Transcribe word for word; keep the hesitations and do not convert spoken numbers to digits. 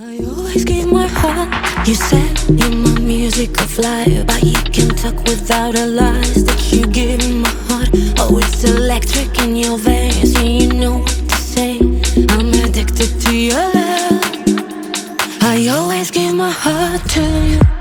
I always give my heart. You said you're my music of life, but you can talk without a lies. That you give me my heart. Oh, it's electric in your veins, and you know what to say. I'm addicted to your love. I always give my heart to you.